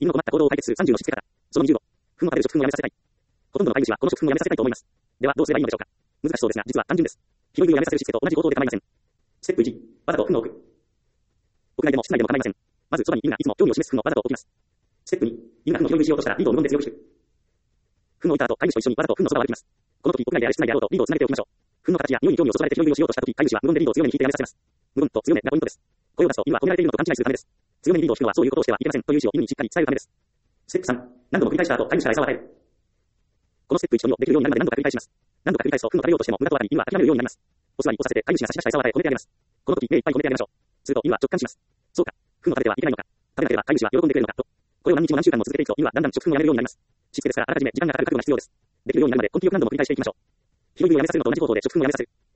犬の困った行動を解決する30のしつけ方。その20を。糞を食べる食糞をやめさせたい。ほとんどの飼い主はこの食糞をやめさせたいと思います。では、どうすればいいのでしょうか。難しそうですが、実は単純です。拾い食いをやめさせるしつけと同じ行動で構いません。ステップ1、わざと糞を置く。屋内でも室内でも構いません。まず、そばに犬がいつも興味を示す糞をわざと置きます。ステップ2、犬が糞を拾い食いしようとしたらリードを無言で強く引く。糞を置いた後、飼い主と一緒にわざと糞のそばを歩きます。この時、屋内であれ室内であろうとリードをつなげておきましょう。糞の形や匂いに興味をそそられて拾い食いをしようとした時、飼い主は無言でリードを強めに引いてやめさせます。無言と強めがポイントです。声を出すと犬は止められているのと勘違いするためです。強めにリードを引くのはそういうことをしてはいけませんという意思を犬にしっかり伝えるためです。ステップ3、何度も繰り返した後、飼い主から餌を与える。このステップ1と2をできるようになるまで何度か繰り返します。何度か繰り返すと糞を食べようとしても無駄とわかり、犬は諦めるようになります。お座りをさせて飼い主が差し出した餌を与え、止めてあげます。この時、目いっぱい止めてあげましょう。すると犬は直感します。そうか、糞を食べてはいけないのか。食べなければ飼い主は喜んでくれるのかと。これを何日も何週間も続けていくと犬はだんだん食糞をやめるようになります。しつけですからあらかじめ時間がかかる覚悟が必要です。できるようになるまで根気よく何度も繰り返していきましょう。拾い食いをやめさせるのと同じ方法で食糞をやめさせる。